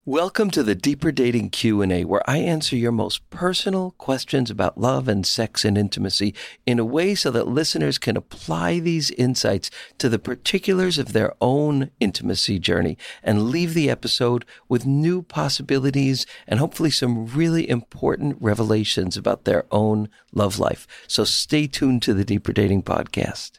Welcome to the Deeper Dating Q&A, where I answer your most personal questions about love and sex and intimacy in a way so that listeners can apply these insights to the particulars of their own intimacy journey and leave the episode with new possibilities and hopefully some really important revelations about their own love life. So stay tuned to the Deeper Dating Podcast.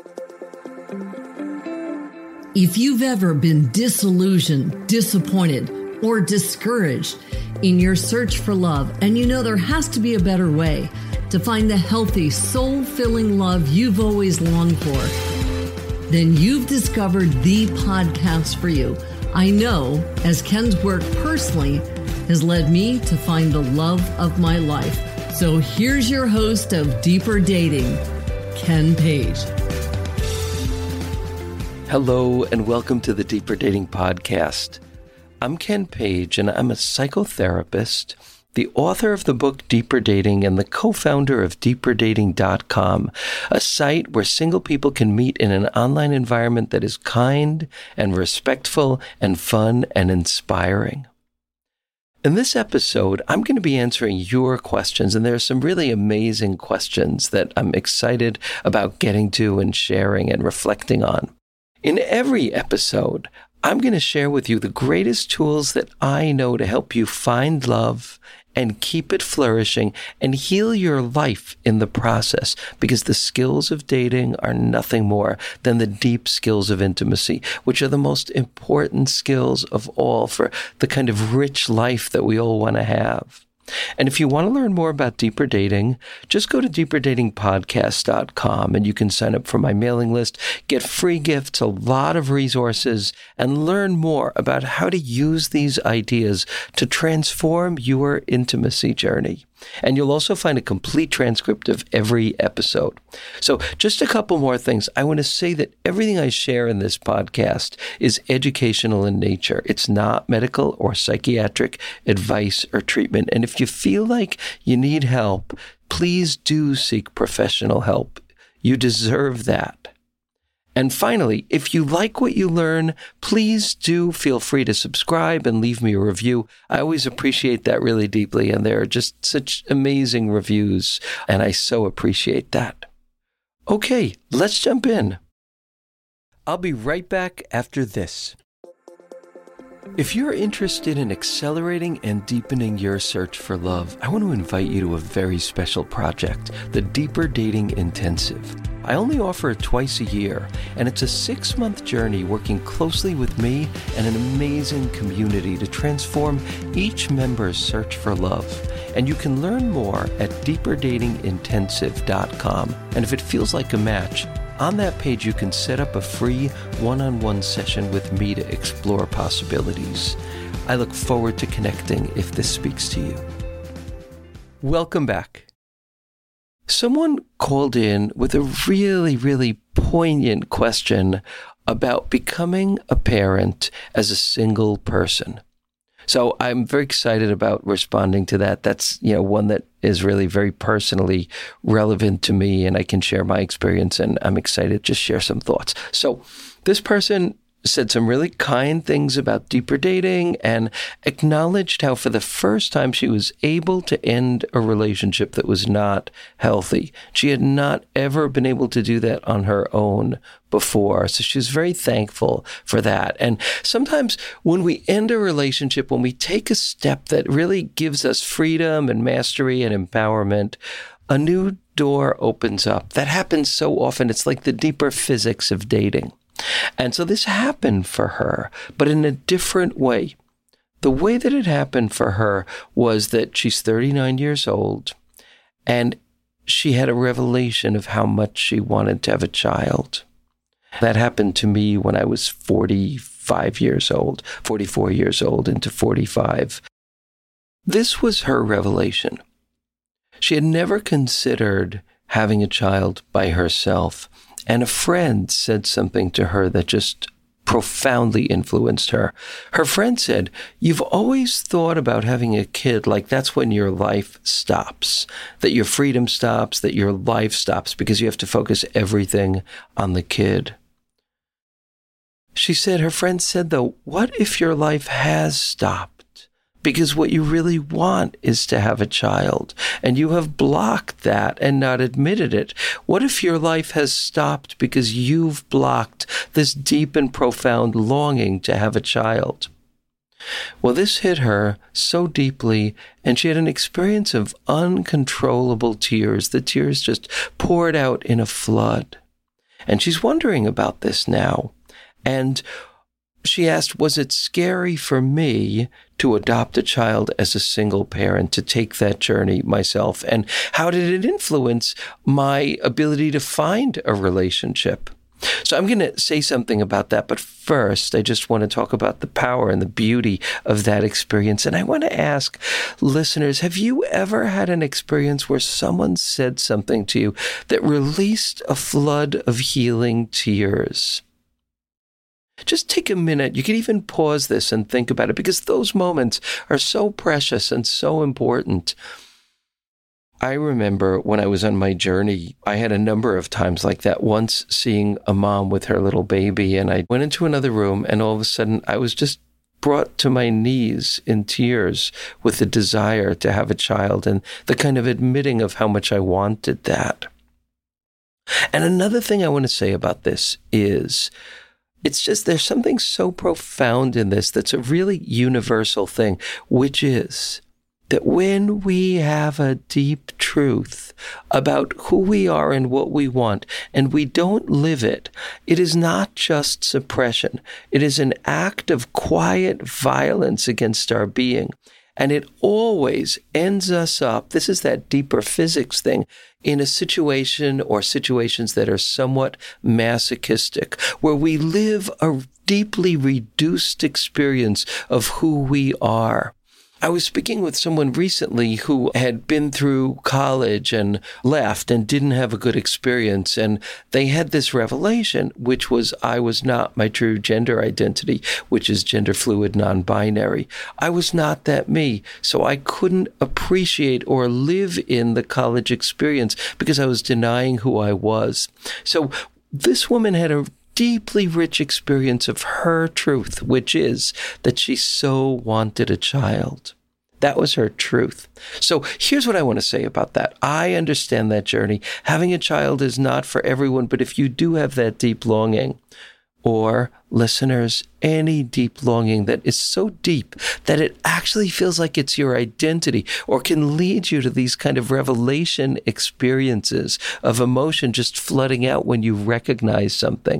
If you've ever been disillusioned, disappointed, or discouraged in your search for love, and you know there has to be a better way to find the healthy, soul-filling love you've always longed for, then you've discovered the podcast for you. I know, as Ken's work personally has led me to find the love of my life. So here's your host of Deeper Dating, Ken Page. Hello, and welcome to the Deeper Dating Podcast. I'm Ken Page, and I'm a psychotherapist, the author of the book Deeper Dating, and the co-founder of deeperdating.com, a site where single people can meet in an online environment that is kind and respectful and fun and inspiring. In this episode, I'm going to be answering your questions, and there are some really amazing questions that I'm excited about getting to and sharing and reflecting on. In every episode, I'm going to share with you the greatest tools that I know to help you find love and keep it flourishing and heal your life in the process, because the skills of dating are nothing more than the deep skills of intimacy, which are the most important skills of all for the kind of rich life that we all want to have. And if you want to learn more about Deeper Dating, just go to deeperdatingpodcast.com and you can sign up for my mailing list, get free gifts, a lot of resources, and learn more about how to use these ideas to transform your intimacy journey. And you'll also find a complete transcript of every episode. So just a couple more things. I want to say that everything I share in this podcast is educational in nature. It's not medical or psychiatric advice or treatment. And if you feel like you need help, please do seek professional help. You deserve that. And finally, if you like what you learn, please do feel free to subscribe and leave me a review. I always appreciate that really deeply, and there are just such amazing reviews, and I so appreciate that. Okay, let's jump in. I'll be right back after this. If you're interested in accelerating and deepening your search for love, I want to invite you to a very special project, the Deeper Dating Intensive. I only offer it twice a year, and it's a 6-month journey working closely with me and an amazing community to transform each member's search for love. And you can learn more at deeperdatingintensive.com. And if it feels like a match, on that page you can set up a free one-on-one session with me to explore possibilities. I look forward to connecting if this speaks to you. Welcome back. Someone called in with a really, really poignant question about becoming a parent as a single person. So I'm very excited about responding to that. That's, one that is really very personally relevant to me, and I can share my experience, and I'm excited to just share some thoughts. So this person said some really kind things about Deeper Dating and acknowledged how for the first time she was able to end a relationship that was not healthy. She had not ever been able to do that on her own before. So she was very thankful for that. And sometimes when we end a relationship, when we take a step that really gives us freedom and mastery and empowerment, a new door opens up. That happens so often. It's like the deeper physics of dating. And so this happened for her, but in a different way. The way that it happened for her was that she's 39 years old, and she had a revelation of how much she wanted to have a child. That happened to me when I was 45 years old, 44 years old into 45. This was her revelation. She had never considered having a child by herself. And a friend said something to her that just profoundly influenced her. Her friend said, "You've always thought about having a kid like that's when your life stops, that your freedom stops, that your life stops because you have to focus everything on the kid." She said, her friend said, though, what if your life has stopped? because what you really want is to have a child, and you have blocked that and not admitted it. What if your life has stopped because you've blocked this deep and profound longing to have a child? Well, this hit her so deeply, and she had an experience of uncontrollable tears. The tears just poured out in a flood. And she's wondering about this now. And she asked, was it scary for me to adopt a child as a single parent, to take that journey myself? And how did it influence my ability to find a relationship? So I'm going to say something about that. But first, I just want to talk about the power and the beauty of that experience. And I want to ask listeners, have you ever had an experience where someone said something to you that released a flood of healing tears? Just take a minute. You can even pause this and think about it, because those moments are so precious and so important. I remember when I was on my journey, I had a number of times like that. Once seeing a mom with her little baby, and I went into another room, and all of a sudden I was just brought to my knees in tears with the desire to have a child and the kind of admitting of how much I wanted that. And another thing I want to say about this is, it's just, there's something so profound in this that's a really universal thing, which is that when we have a deep truth about who we are and what we want, and we don't live it, it is not just suppression. It is an act of quiet violence against our being. And it always ends us up, this is that deeper physics thing, in a situation or situations that are somewhat masochistic, where we live a deeply reduced experience of who we are. I was speaking with someone recently who had been through college and left and didn't have a good experience. And they had this revelation, which was, I was not my true gender identity, which is gender fluid, non-binary. I was not that me. So I couldn't appreciate or live in the college experience because I was denying who I was. So this woman had a deeply rich experience of her truth, which is that she so wanted a child. That was her truth. So here's what I want to say about that. I understand that journey. Having a child is not for everyone, but if you do have that deep longing, or listeners, any deep longing that is so deep that it actually feels like it's your identity, or can lead you to these kind of revelation experiences of emotion just flooding out when you recognize something.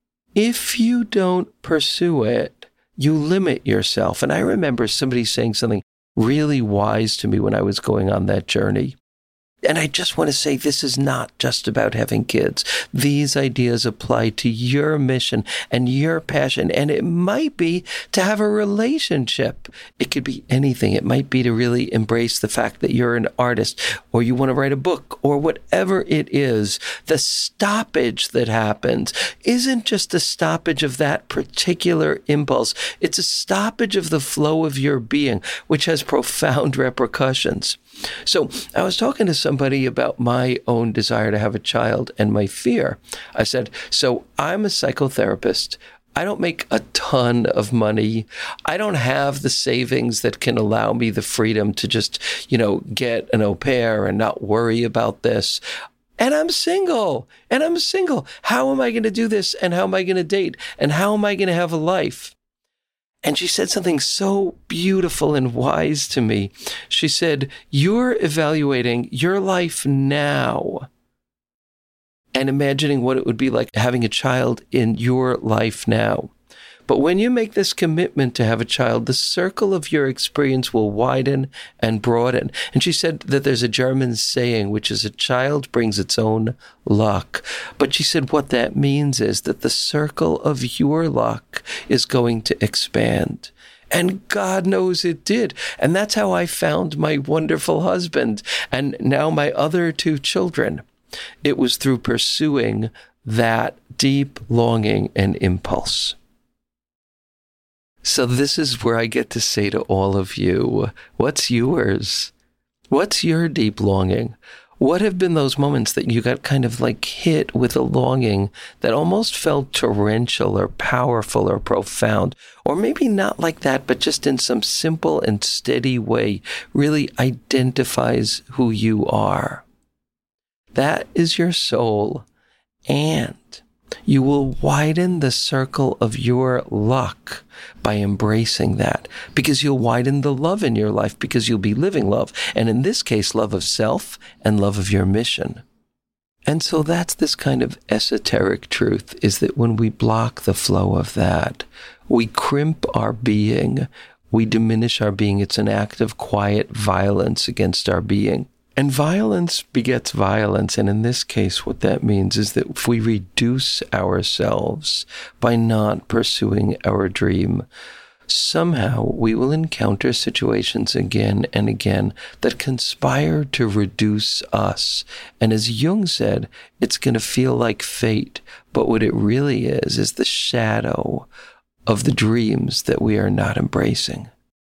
If you don't pursue it, you limit yourself. And I remember somebody saying something really wise to me when I was going on that journey. And I just want to say, this is not just about having kids. These ideas apply to your mission and your passion. And it might be to have a relationship. It could be anything. It might be to really embrace the fact that you're an artist, or you want to write a book, or whatever it is. The stoppage that happens isn't just a stoppage of that particular impulse. It's a stoppage of the flow of your being, which has profound repercussions. So I was talking to somebody about my own desire to have a child and my fear. I said, so I'm a psychotherapist. I don't make a ton of money. I don't have the savings that can allow me the freedom to just, get an au pair and not worry about this. And I'm single. How am I going to do this? And how am I going to date? And how am I going to have a life? And she said something so beautiful and wise to me. She said, you're evaluating your life now and imagining what it would be like having a child in your life now. But when you make this commitment to have a child, the circle of your experience will widen and broaden. And she said that there's a German saying, which is, a child brings its own luck. But she said what that means is that the circle of your luck is going to expand. And God knows it did. And that's how I found my wonderful husband and now my other 2 children. It was through pursuing that deep longing and impulse. So this is where I get to say to all of you, what's yours? What's your deep longing? What have been those moments that you got kind of like hit with a longing that almost felt torrential or powerful or profound? Or maybe not like that, but just in some simple and steady way really identifies who you are. That is your soul, and you will widen the circle of your luck by embracing that, because you'll widen the love in your life, because you'll be living love. And in this case, love of self and love of your mission. And so that's this kind of esoteric truth, is that when we block the flow of that, we crimp our being, we diminish our being. It's an act of quiet violence against our being. And violence begets violence. And in this case, what that means is that if we reduce ourselves by not pursuing our dream, somehow we will encounter situations again and again that conspire to reduce us. And as Jung said, it's going to feel like fate. But what it really is the shadow of the dreams that we are not embracing.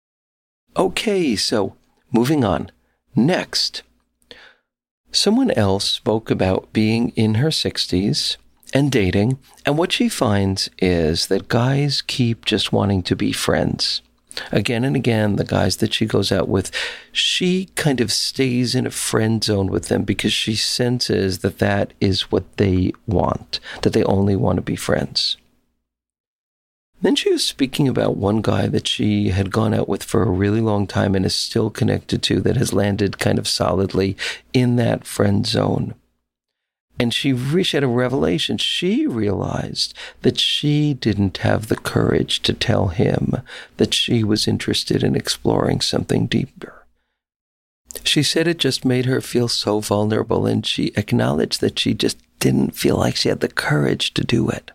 Okay, so moving on. Next, someone else spoke about being in her 60s and dating, and what she finds is that guys keep just wanting to be friends. Again and again, the guys that she goes out with, she kind of stays in a friend zone with them because she senses that that is what they want, that they only want to be friends. Then she was speaking about one guy that she had gone out with for a really long time and is still connected to, that has landed kind of solidly in that friend zone. And she had a revelation. She realized that she didn't have the courage to tell him that she was interested in exploring something deeper. She said it just made her feel so vulnerable, and she acknowledged that she just didn't feel like she had the courage to do it.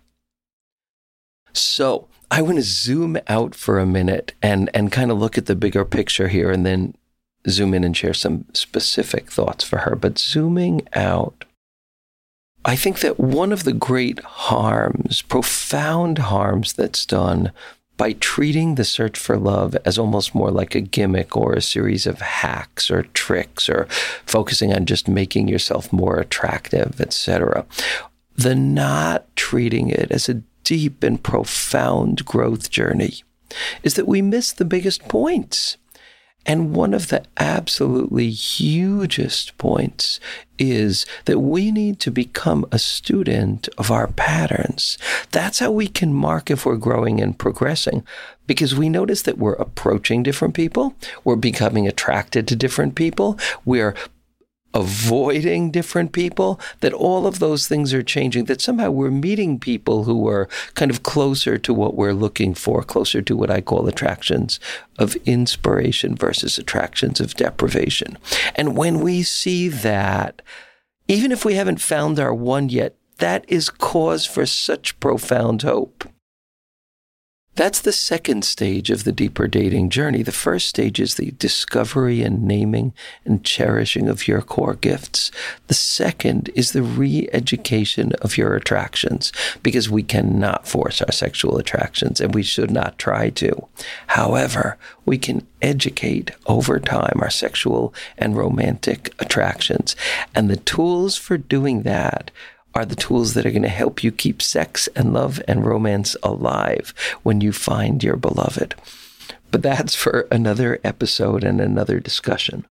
So I want to zoom out for a minute and kind of look at the bigger picture here, and then zoom in and share some specific thoughts for her. But zooming out, I think that one of the great harms, profound harms that's done by treating the search for love as almost more like a gimmick or a series of hacks or tricks, or focusing on just making yourself more attractive, etc., the not treating it as a deep and profound growth journey, is that we miss the biggest points. And one of the absolutely hugest points is that we need to become a student of our patterns. That's how we can mark if we're growing and progressing, because we notice that we're approaching different people, we're becoming attracted to different people, we're avoiding different people, that all of those things are changing, that somehow we're meeting people who are kind of closer to what we're looking for, closer to what I call attractions of inspiration versus attractions of deprivation. And when we see that, even if we haven't found our one yet, that is cause for such profound hope. That's the second stage of the deeper dating journey. The first stage is the discovery and naming and cherishing of your core gifts. The second is the re-education of your attractions, because we cannot force our sexual attractions, and we should not try to. However, we can educate over time our sexual and romantic attractions. And the tools for doing that are the tools that are going to help you keep sex and love and romance alive when you find your beloved. But that's for another episode and another discussion.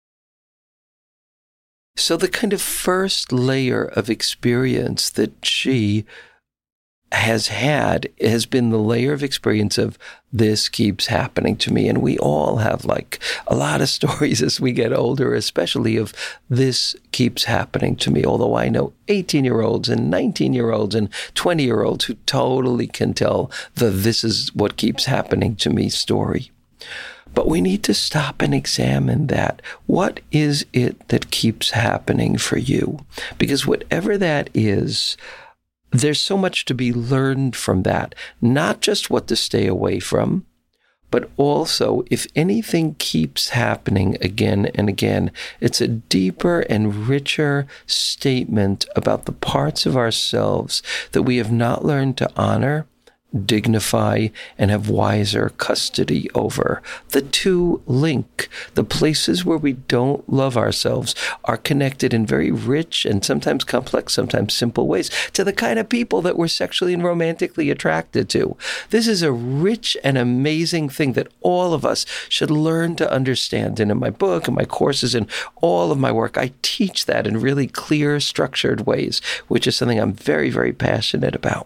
So the kind of first layer of experience that she has had has been the layer of experience of this keeps happening to me. And we all have like a lot of stories as we get older, especially of this keeps happening to me. Although I know 18-year-olds and 19-year-olds and 20-year-olds who totally can tell the this is what keeps happening to me story. But we need to stop and examine that. What is it that keeps happening for you? Because whatever that is, there's so much to be learned from that, not just what to stay away from, but also if anything keeps happening again and again, it's a deeper and richer statement about the parts of ourselves that we have not learned to honor dignify, and have wiser custody over. The two link. The places where we don't love ourselves are connected in very rich and sometimes complex, sometimes simple ways to the kind of people that we're sexually and romantically attracted to. This is a rich and amazing thing that all of us should learn to understand. And in my book, in my courses, in all of my work, I teach that in really clear, structured ways, which is something I'm very, very passionate about.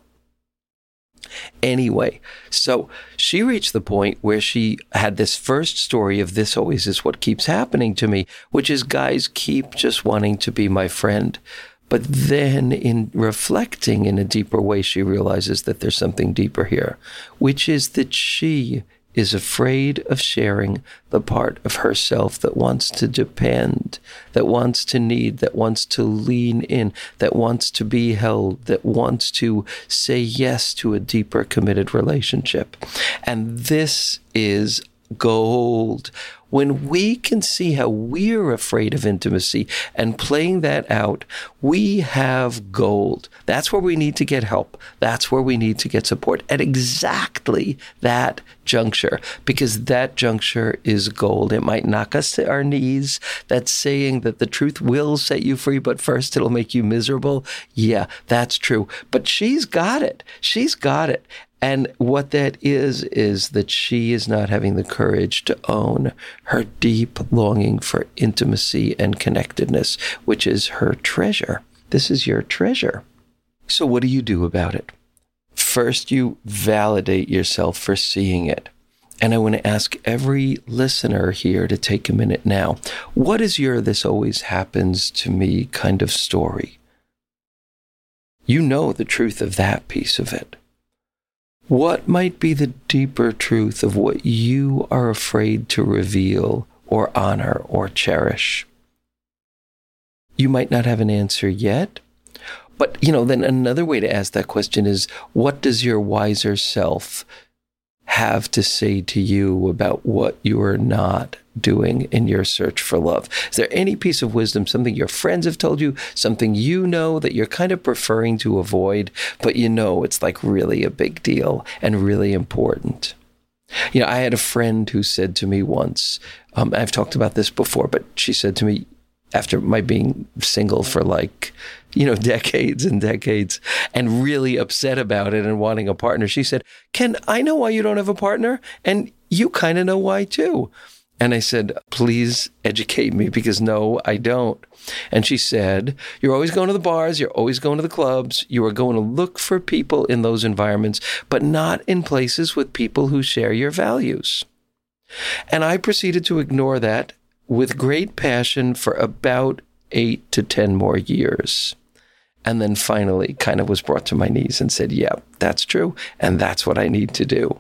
Anyway, so she reached the point where she had this first story of this always is what keeps happening to me, which is guys keep just wanting to be my friend. But then in reflecting in a deeper way, she realizes that there's something deeper here, which is that she is afraid of sharing the part of herself that wants to depend, that wants to need, that wants to lean in, that wants to be held, that wants to say yes to a deeper committed relationship. And this is gold. When we can see how we're afraid of intimacy and playing that out, we have gold. That's where we need to get help. That's where we need to get support at exactly that juncture, because that juncture is gold. It might knock us to our knees. That's saying that the truth will set you free, but first it'll make you miserable. Yeah, that's true. But she's got it. She's got it. And what that is that she is not having the courage to own her deep longing for intimacy and connectedness, which is her treasure. This is your treasure. So what do you do about it? First, you validate yourself for seeing it. And I want to ask every listener here to take a minute now. What is your "this always happens to me" kind of story? You know the truth of that piece of it. What might be the deeper truth of what you are afraid to reveal or honor or cherish? You might not have an answer yet, but then another way to ask that question is, what does your wiser self have to say to you about what you are not doing in your search for love? Is there any piece of wisdom, something your friends have told you, something you know that you're kind of preferring to avoid, but it's like really a big deal and really important? I had a friend who said to me once, I've talked about this before, but she said to me, after my being single for decades and decades and really upset about it and wanting a partner, she said, "Ken, I know why you don't have a partner, and you kind of know why too." And I said, "Please educate me, because no, I don't." And she said, "You're always going to the bars, you're always going to the clubs, you are going to look for people in those environments, but not in places with people who share your values." And I proceeded to ignore that with great passion for about 8 to 10 more years. And then finally kind of was brought to my knees and said, yeah, that's true. And that's what I need to do.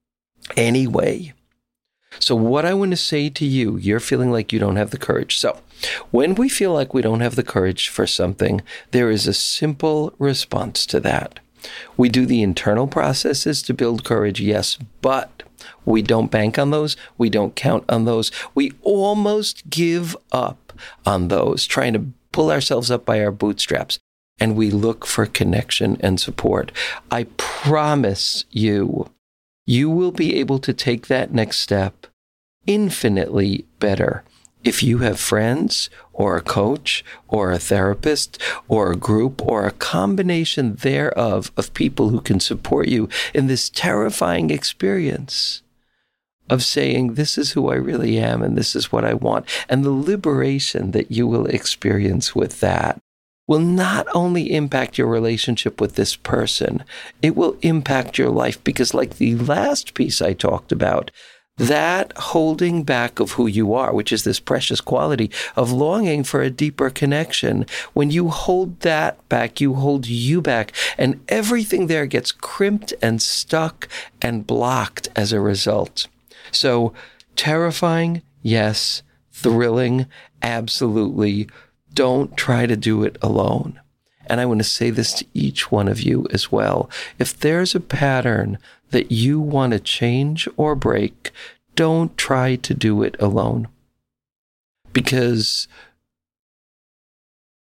Anyway, so what I want to say to you, you're feeling like you don't have the courage. So when we feel like we don't have the courage for something, there is a simple response to that. We do the internal processes to build courage, yes, but we don't bank on those. We don't count on those. We almost give up on those, trying to pull ourselves up by our bootstraps. And we look for connection and support. I promise you, you will be able to take that next step infinitely better if you have friends or a coach or a therapist or a group or a combination thereof of people who can support you in this terrifying experience of saying, this is who I really am and this is what I want. And the liberation that you will experience with that will not only impact your relationship with this person, it will impact your life, because like the last piece I talked about, that holding back of who you are, which is this precious quality of longing for a deeper connection, when you hold that back, you hold you back, and everything there gets crimped and stuck and blocked as a result. So terrifying, yes. Thrilling, absolutely. Don't try to do it alone. And I want to say this to each one of you as well. If there's a pattern that you want to change or break, don't try to do it alone. Because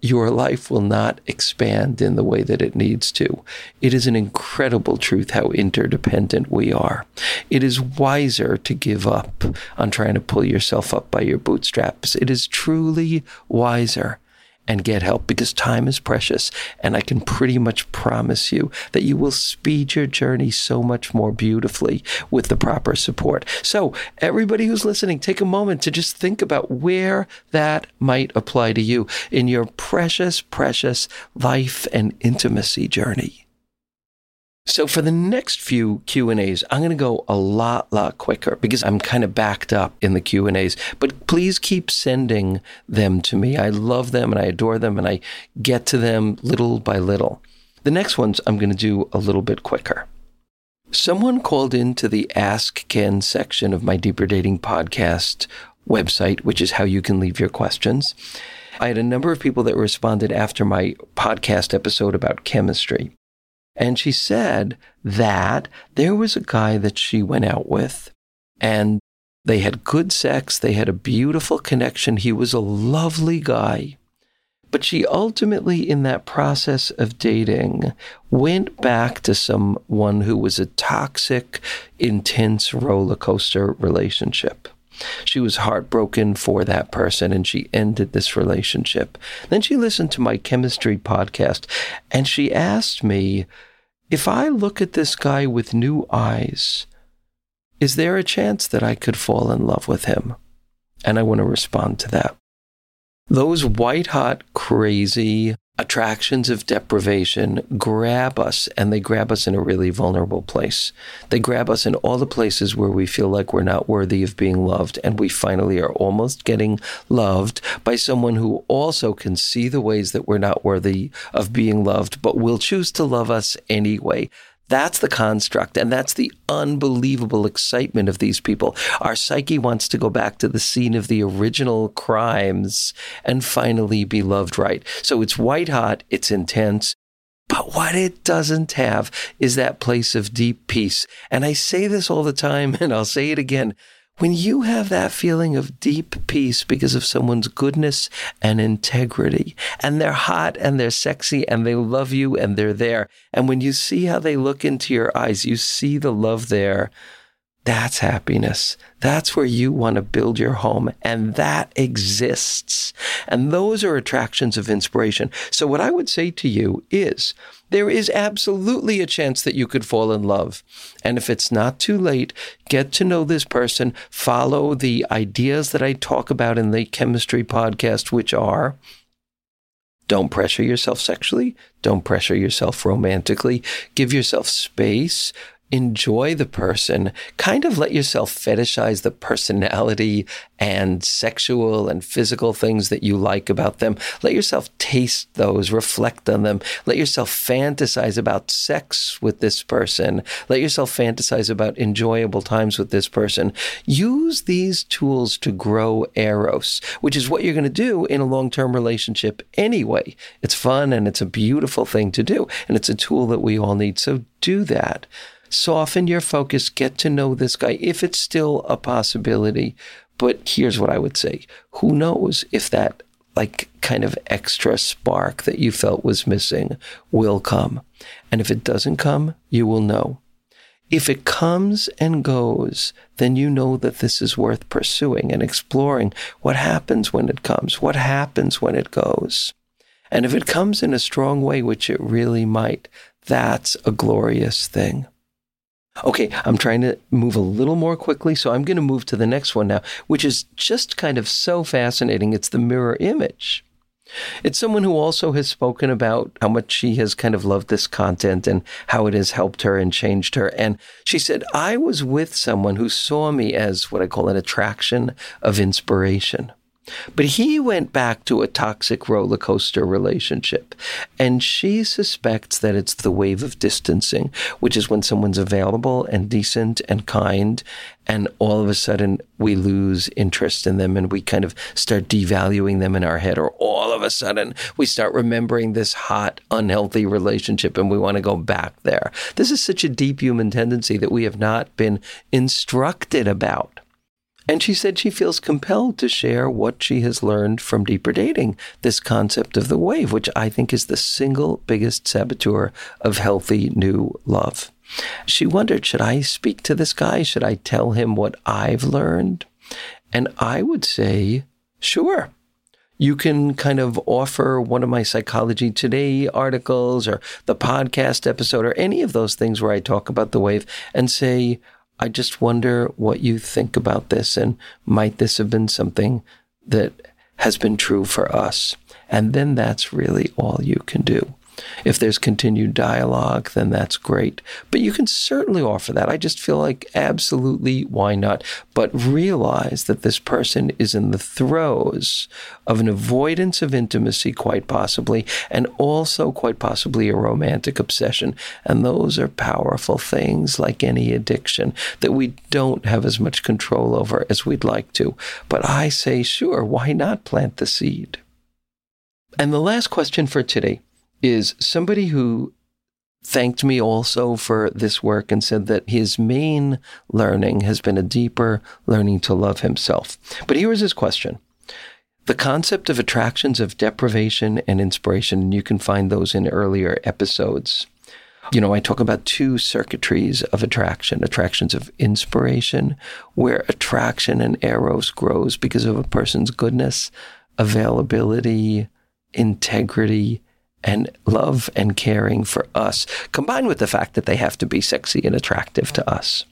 your life will not expand in the way that it needs to. It is an incredible truth how interdependent we are. It is wiser to give up on trying to pull yourself up by your bootstraps. It is truly wiser. And get help, because time is precious, and I can pretty much promise you that you will speed your journey so much more beautifully with the proper support. So everybody who's listening, take a moment to just think about where that might apply to you in your precious, precious life and intimacy journey. So for the next few Q&As, I'm going to go a lot quicker because I'm kind of backed up in the Q&As. But please keep sending them to me. I love them and I adore them and I get to them little by little. The next ones I'm going to do a little bit quicker. Someone called into the Ask Ken section of my Deeper Dating podcast website, which is how you can leave your questions. I had a number of people that responded after my podcast episode about chemistry. And she said that there was a guy that she went out with and they had good sex. They had a beautiful connection. He was a lovely guy. But she ultimately, in that process of dating, went back to someone who was a toxic, intense roller coaster relationship. She was heartbroken for that person and she ended this relationship. Then she listened to my chemistry podcast and she asked me, if I look at this guy with new eyes, is there a chance that I could fall in love with him? And I want to respond to that. Those white-hot, crazy attractions of deprivation grab us, and they grab us in a really vulnerable place. They grab us in all the places where we feel like we're not worthy of being loved, and we finally are almost getting loved by someone who also can see the ways that we're not worthy of being loved, but will choose to love us anyway. That's the construct, and that's the unbelievable excitement of these people. Our psyche wants to go back to the scene of the original crimes and finally be loved right. So it's white hot, it's intense, but what it doesn't have is that place of deep peace. And I say this all the time, and I'll say it again. When you have that feeling of deep peace because of someone's goodness and integrity, and they're hot and they're sexy and they love you and they're there, and when you see how they look into your eyes, you see the love there, that's happiness. That's where you want to build your home, and that exists. And those are attractions of inspiration. So what I would say to you is, there is absolutely a chance that you could fall in love. And if it's not too late, get to know this person, follow the ideas that I talk about in the chemistry podcast, which are: don't pressure yourself sexually, don't pressure yourself romantically, give yourself space, enjoy the person, kind of let yourself fetishize the personality and sexual and physical things that you like about them. Let yourself taste those, reflect on them. Let yourself fantasize about sex with this person. Let yourself fantasize about enjoyable times with this person. Use these tools to grow eros, which is what you're going to do in a long-term relationship anyway. It's fun and it's a beautiful thing to do, and it's a tool that we all need. So do that. Soften your focus, get to know this guy if it's still a possibility. But here's what I would say. Who knows if that kind of extra spark that you felt was missing will come. And if it doesn't come, you will know. If it comes and goes, then you know that this is worth pursuing and exploring. What happens when it comes? What happens when it goes? And if it comes in a strong way, which it really might, that's a glorious thing. Okay, I'm trying to move a little more quickly, so I'm going to move to the next one now, which is just kind of so fascinating. It's the mirror image. It's someone who also has spoken about how much she has kind of loved this content and how it has helped her and changed her. And she said, I was with someone who saw me as what I call an attraction of inspiration. But he went back to a toxic roller coaster relationship, and she suspects that it's the wave of distancing, which is when someone's available and decent and kind, and all of a sudden we lose interest in them and we kind of start devaluing them in our head, or all of a sudden we start remembering this hot, unhealthy relationship and we want to go back there. This is such a deep human tendency that we have not been instructed about. And she said she feels compelled to share what she has learned from Deeper Dating, this concept of the wave, which I think is the single biggest saboteur of healthy new love. She wondered, should I speak to this guy? Should I tell him what I've learned? And I would say, sure. You can kind of offer one of my Psychology Today articles or the podcast episode or any of those things where I talk about the wave and say, I just wonder what you think about this, and might this have been something that has been true for us? And then that's really all you can do. If there's continued dialogue, then that's great. But you can certainly offer that. I just feel like absolutely, why not? But realize that this person is in the throes of an avoidance of intimacy, quite possibly, and also quite possibly a romantic obsession. And those are powerful things, like any addiction, that we don't have as much control over as we'd like to. But I say, sure, why not plant the seed? And the last question for today is somebody who thanked me also for this work and said that his main learning has been a deeper learning to love himself. But here is his question. The concept of attractions of deprivation and inspiration, and you can find those in earlier episodes. I talk about two circuitries of attraction, attractions of inspiration, where attraction and eros grows because of a person's goodness, availability, integrity, and love and caring for us, combined with the fact that they have to be sexy and attractive to us.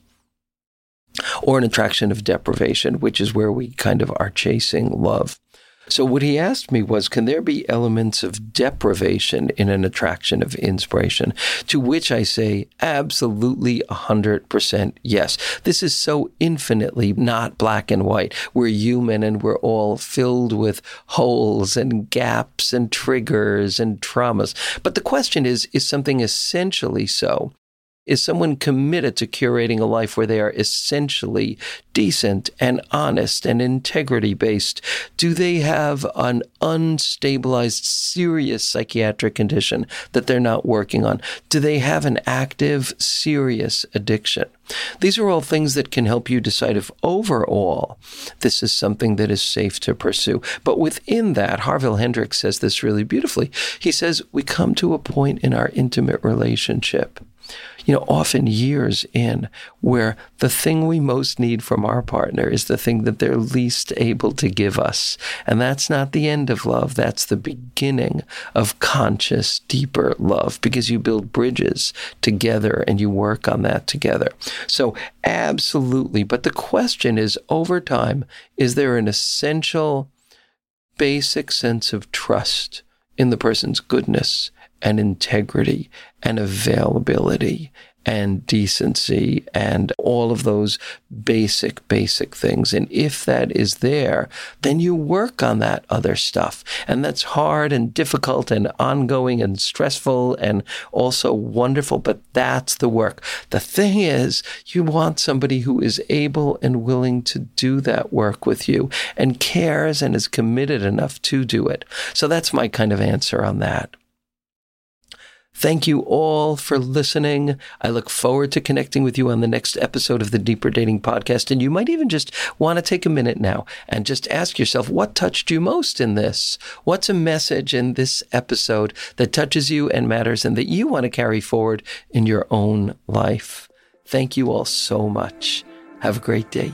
Or an attraction of deprivation, which is where we kind of are chasing love. So what he asked me was, can there be elements of deprivation in an attraction of inspiration? To which I say, absolutely 100% yes. This is so infinitely not black and white. We're human and we're all filled with holes and gaps and triggers and traumas. But the question is something essentially so? Is someone committed to curating a life where they are essentially decent and honest and integrity-based? Do they have an unstabilized, serious psychiatric condition that they're not working on? Do they have an active, serious addiction? These are all things that can help you decide if overall this is something that is safe to pursue. But within that, Harville Hendrix says this really beautifully. He says, we come to a point in our intimate relationship, often years in, where the thing we most need from our partner is the thing that they're least able to give us. And that's not the end of love. That's the beginning of conscious, deeper love, because you build bridges together and you work on that together. So absolutely. But the question is, over time, is there an essential, basic sense of trust in the person's goodness and integrity and availability and decency and all of those basic things? And if that is there, then you work on that other stuff. And that's hard and difficult and ongoing and stressful and also wonderful, but that's the work. The thing is, you want somebody who is able and willing to do that work with you and cares and is committed enough to do it. So that's my kind of answer on that. Thank you all for listening. I look forward to connecting with you on the next episode of the Deeper Dating Podcast. And you might even just want to take a minute now and just ask yourself, what touched you most in this? What's a message in this episode that touches you and matters and that you want to carry forward in your own life? Thank you all so much. Have a great day.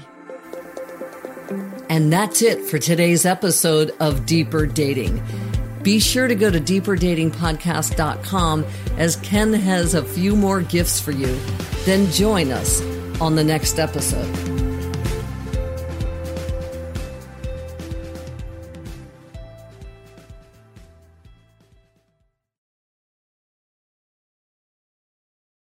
And that's it for today's episode of Deeper Dating. Be sure to go to deeperdatingpodcast.com, as Ken has a few more gifts for you. Then join us on the next episode.